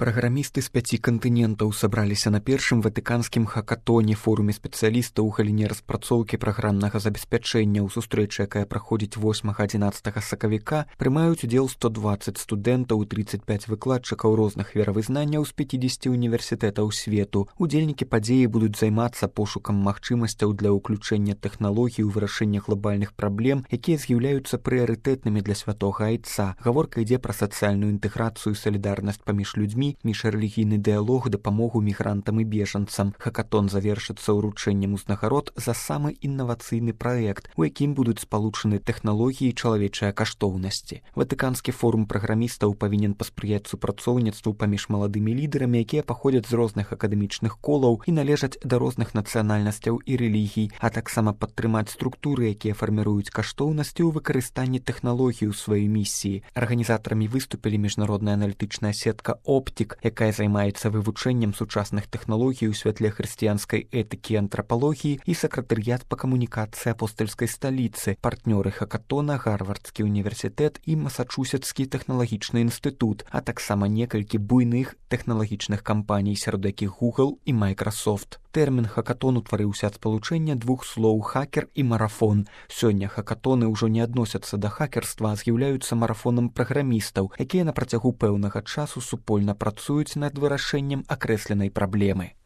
Праграмісты з 5 кантынентаў сабраліся на першым ватыканскім хакатоне форуме спецыялістаў у галіне распрацоўкі праграмнага забеспячэння. У сустрэчы, якая праходзіць 8-11 сакавіка, прымаюць удзел 120 студэнтаў і 35 выкладчыкаў розных веравызнанняў з 50 універсітэтаў свету. Удзельнікі падзеі будуць займацца пошукам магчымасцяў для ўключэння тэхналогій у вырашэнне глобальных праблем, якія з'яўляюцца прыярытэтнымі для святога айца. Гаворка ідзе пра сацыяльную інтэграцыю і салідарнасць паміж людзьмі, міжрэлігійны дыялог, дапамогу мігрантам і бежанцам. Хакатон завершыцца ўручэннем узнагарод за самы інавацыйны праект, у якім будуць спалучаны тэхналогіі і чалавечыя каштоўнасці. Ватыканскі форум праграмістаў павінен паспрыяць супрацоўніцтву паміж маладымі лідарамі, якія паходзяць з розных акадэмічных колаў і належаць да розных нацыянальнасцяў і рэлігій, а таксама падтрымаць структуры, якія фарміруюць каштоўнасці ў выкарыстанні тэхналогій у сваёй місіі. Арганізатарамі выступілі міжнародная аналітычная сетка «Оптик», якая займаецца вывучэннем сучасных тэхналогій у святле хрысціянскай этыкі і антрапалогіі, і сакратарыят па камунікацыі апостальскай сталіцы, партнёры хакатона, Гарвардскі універсітэт і Масачусетскі тэхналагічны інстытут, а таксама некалькі буйных тэхналагічных кампаній, сярод якіх Google і Microsoft. Тэрмін хакатон утварыўся ад спалучэння двух слоў «хакер» і «марафон». Сёння хакатоны ўжо не адносяцца да хакерства, а з'яўляюцца марафонам праграмістаў, якія на працягу пэўнага часу супольна працуюць над вырашэннем акрэсленай праблемы.